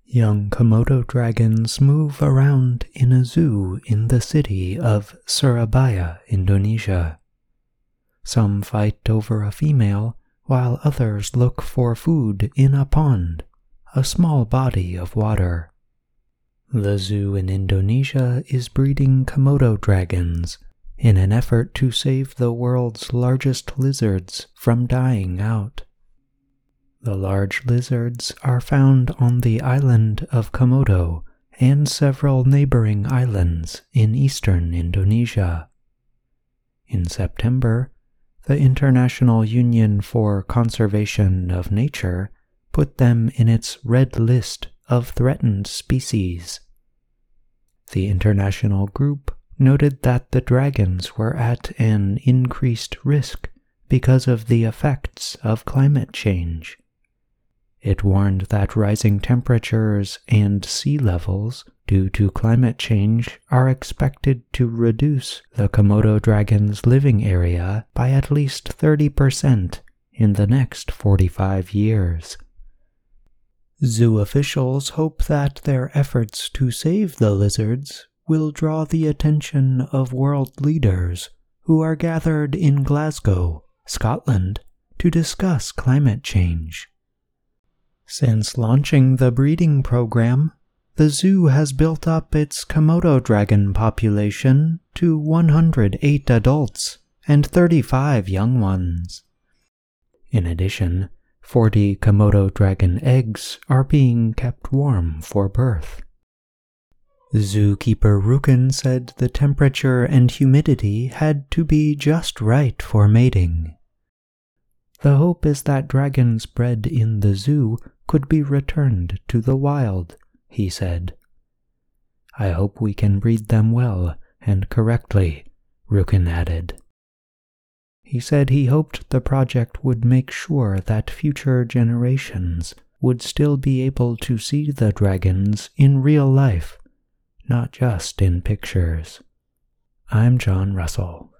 Young Komodo dragons move around in a zoo in the city of Surabaya, Indonesia. Some fight over a female, while others look for food in a pond, a small body of water. The zoo in Indonesia is breeding Komodo dragons in an effort to save the world's largest lizards from dying out. The large lizards are found on the island of Komodo and several neighboring islands in eastern Indonesia. In September, the International Union for Conservation of Nature put them in its red list of threatened species. The international group noted that the dragons were at an increased risk because of the effects of climate change. It warned that rising temperatures and sea levels due to climate change are expected to reduce the Komodo dragon's living area by at least 30% in the next 45 years. Zoo officials hope that their efforts to save the lizards will draw the attention of world leaders who are gathered in Glasgow, Scotland, to discuss climate change. Since launching the breeding program, the zoo has built up its Komodo dragon population to 108 adults and 35 young ones. In addition, 40 Komodo dragon eggs are being kept warm for birth. Zookeeper Rukin said the temperature and humidity had to be just right for mating. The hope is that dragons bred in the zoo could be returned to the wild, he said. I hope we can breed them well and correctly, Rukin added. He said he hoped the project would make sure that future generations would still be able to see the dragons in real life, not just in pictures. I'm John Russell.